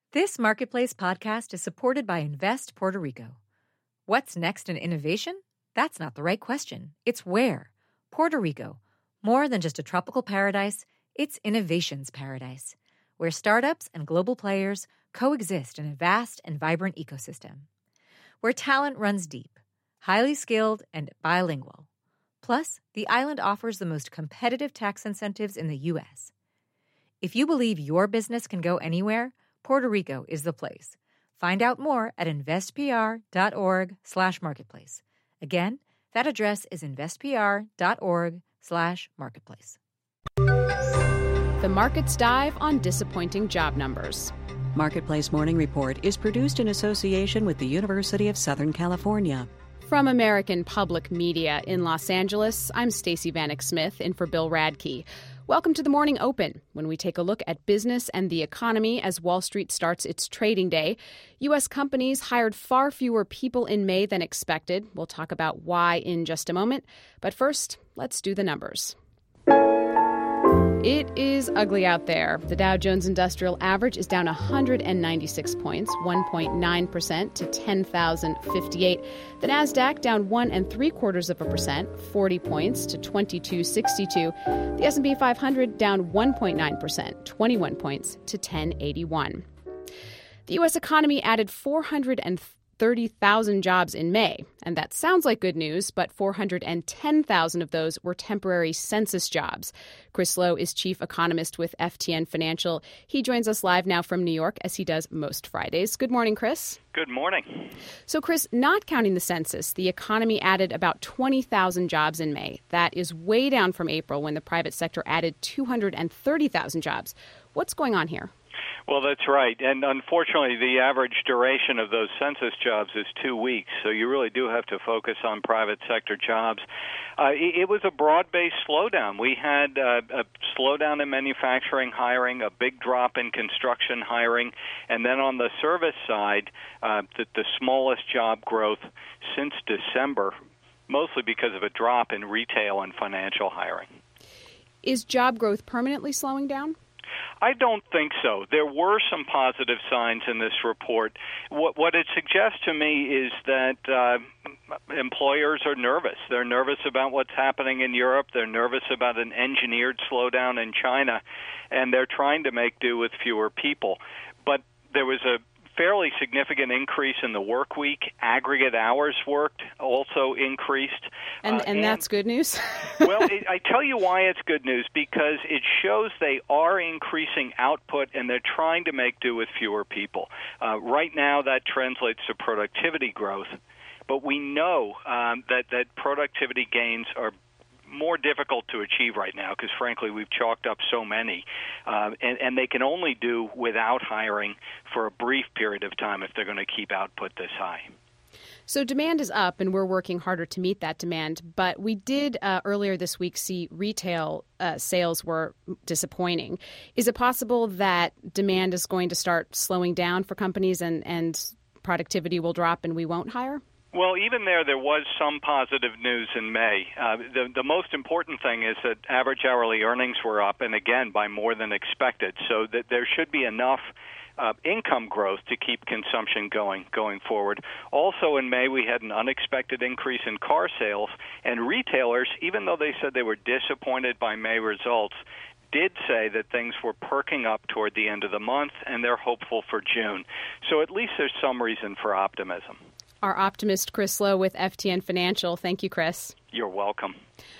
This Marketplace podcast is supported by Invest Puerto Rico. What's next in innovation? That's not the right question. It's where. Puerto Rico. More than just a tropical paradise, it's innovation's paradise, where startups and global players coexist in a vast and vibrant ecosystem. Where talent runs deep, highly skilled, and bilingual. Plus, the island offers the most competitive tax incentives in the U.S. If you believe your business can go anywhere, Puerto Rico is the place. Find out more at investpr.org/marketplace. Again, that address is investpr.org/marketplace. The Markets Dive on disappointing job numbers. Marketplace Morning Report is produced in association with the University of Southern California. From American Public Media in Los Angeles, I'm Stacey Vanek Smith in for Bill Radke. Welcome to the Morning Open, when we take a look at business and the economy as Wall Street starts its trading day. U.S. companies hired far fewer people in May than expected. We'll talk about why in just a moment. But first, let's do the numbers. It is ugly out there. The Dow Jones Industrial Average is down 196 points, 1.9% to 10,058. The Nasdaq down 1.75%, 40 points to 2262. The S&P 500 down 1.9%, 21 points to 1081. The U.S. economy added 430,000 jobs in May, and that sounds like good news, but 410,000 of those were temporary census jobs. Chris Lowe is chief economist with FTN Financial. He joins us live now from New York, as he does most Fridays. Good morning, Chris. Good morning. So, Chris, not counting the census, the economy added about 20,000 jobs in May. That is way down from April, when the private sector added 230,000 jobs. What's going on here? Well, that's right. And unfortunately, the average duration of those census jobs is 2 weeks, so you really do have to focus on private sector jobs. It was a broad-based slowdown. We had a slowdown in manufacturing hiring, a big drop in construction hiring, and then on the service side, the smallest job growth since December, mostly because of a drop in retail and financial hiring. Is job growth permanently slowing down? I don't think so. There were some positive signs in this report. What it suggests to me is that employers are nervous. They're nervous about what's happening in Europe. They're nervous about an engineered slowdown in China, and they're trying to make do with fewer people. But there was a fairly significant increase in the work week. Aggregate hours worked also increased. And that's good news? Well, I tell you why it's good news, because it shows they are increasing output and they're trying to make do with fewer people. Right now, that translates to productivity growth. But we know that productivity gains are more difficult to achieve right now because, frankly, we've chalked up so many. And they can only do without hiring for a brief period of time if they're going to keep output this high. So demand is up, and we're working harder to meet that demand. But we did earlier this week see retail sales were disappointing. Is it possible that demand is going to start slowing down for companies and productivity will drop and we won't hire? Well, even there was some positive news in May. The most important thing is that average hourly earnings were up, and again, by more than expected. So that there should be enough income growth to keep consumption going forward. Also in May, we had an unexpected increase in car sales, and retailers, even though they said they were disappointed by May results, did say that things were perking up toward the end of the month, and they're hopeful for June. So at least there's some reason for optimism. Our optimist, Chris Lowe with FTN Financial. Thank you, Chris. You're welcome.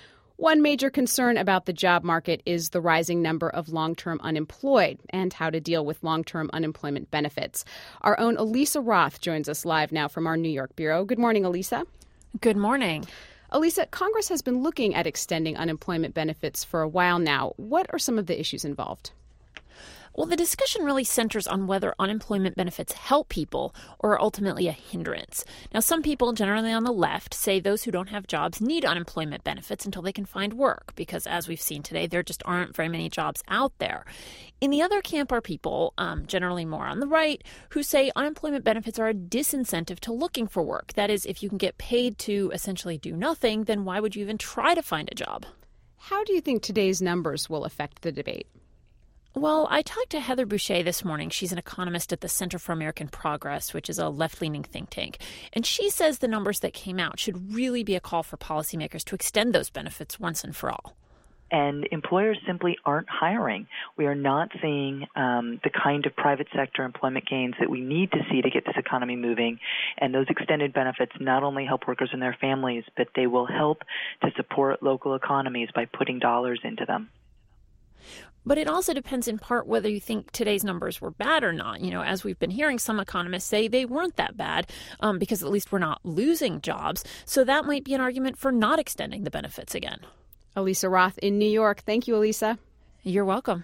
One major concern about the job market is the rising number of long-term unemployed and how to deal with long-term unemployment benefits. Our own Elisa Roth joins us live now from our New York bureau. Good morning, Elisa. Good morning. Elisa, Congress has been looking at extending unemployment benefits for a while now. What are some of the issues involved? Well, the discussion really centers on whether unemployment benefits help people or are ultimately a hindrance. Now, some people, generally on the left, say those who don't have jobs need unemployment benefits until they can find work, because as we've seen today, there just aren't very many jobs out there. In the other camp are people, generally more on the right, who say unemployment benefits are a disincentive to looking for work. That is, if you can get paid to essentially do nothing, then why would you even try to find a job? How do you think today's numbers will affect the debate? Well, I talked to Heather Boucher this morning. She's an economist at the Center for American Progress, which is a left-leaning think tank. And she says the numbers that came out should really be a call for policymakers to extend those benefits once and for all. And employers simply aren't hiring. We are not seeing the kind of private sector employment gains that we need to see to get this economy moving. And those extended benefits not only help workers and their families, but they will help to support local economies by putting dollars into them. But it also depends in part whether you think today's numbers were bad or not. You know, as we've been hearing, some economists say they weren't that bad because at least we're not losing jobs. So that might be an argument for not extending the benefits again. Elisa Roth in New York. Thank you, Elisa. You're welcome.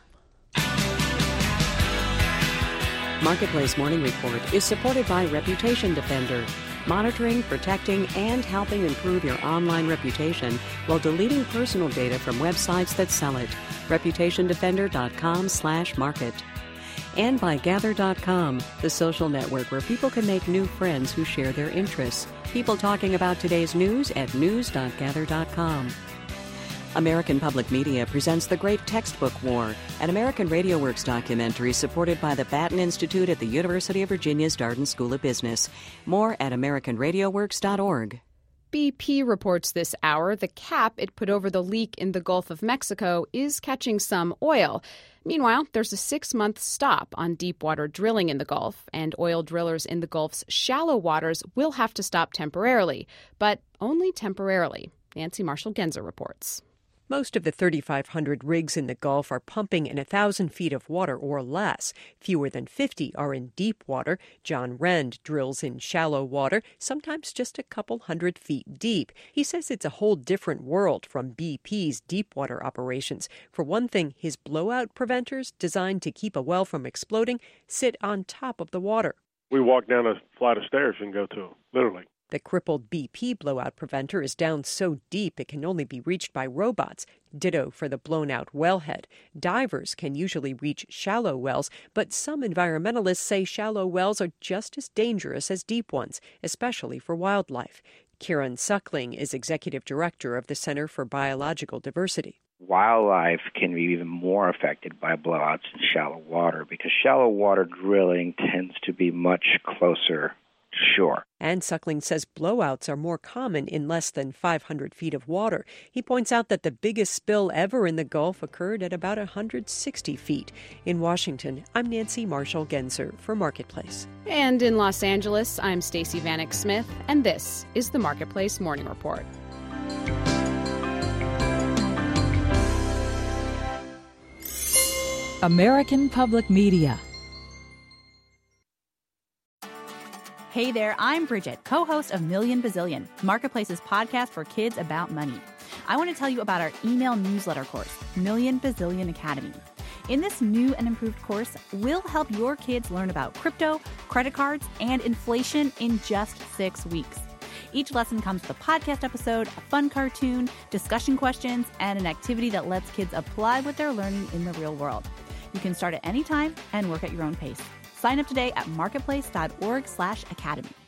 Marketplace Morning Report is supported by Reputation Defender, monitoring, protecting, and helping improve your online reputation while deleting personal data from websites that sell it. ReputationDefender.com/market. And by Gather.com, the social network where people can make new friends who share their interests. People talking about today's news at news.gather.com. American Public Media presents The Great Textbook War, an American Radio Works documentary supported by the Batten Institute at the University of Virginia's Darden School of Business. More at AmericanRadioWorks.org. BP reports this hour the cap it put over the leak in the Gulf of Mexico is catching some oil. Meanwhile, there's a 6-month stop on deep-water drilling in the Gulf, and oil drillers in the Gulf's shallow waters will have to stop temporarily, but only temporarily. Nancy Marshall-Genzer reports. Most of the 3,500 rigs in the Gulf are pumping in 1,000 feet of water or less. Fewer than 50 are in deep water. John Rend drills in shallow water, sometimes just a couple hundred feet deep. He says it's a whole different world from BP's deep water operations. For one thing, his blowout preventers, designed to keep a well from exploding, sit on top of the water. We walk down a flight of stairs and go to them, literally. The crippled BP blowout preventer is down so deep it can only be reached by robots. Ditto for the blown-out wellhead. Divers can usually reach shallow wells, but some environmentalists say shallow wells are just as dangerous as deep ones, especially for wildlife. Kieran Suckling is executive director of the Center for Biological Diversity. Wildlife can be even more affected by blowouts in shallow water because shallow water drilling tends to be much closer shore. And Suckling says blowouts are more common in less than 500 feet of water. He points out that the biggest spill ever in the Gulf occurred at about 160 feet. In Washington, I'm Nancy Marshall-Genzer for Marketplace. And in Los Angeles, I'm Stacey Vanek Smith, and this is the Marketplace Morning Report. American Public Media. Hey there, I'm Bridget, co-host of Million Bazillion, Marketplace's podcast for kids about money. I want to tell you about our email newsletter course, Million Bazillion Academy. In this new and improved course, we'll help your kids learn about crypto, credit cards, and inflation in just 6 weeks. Each lesson comes with a podcast episode, a fun cartoon, discussion questions, and an activity that lets kids apply what they're learning in the real world. You can start at any time and work at your own pace. Sign up today at marketplace.org/academy.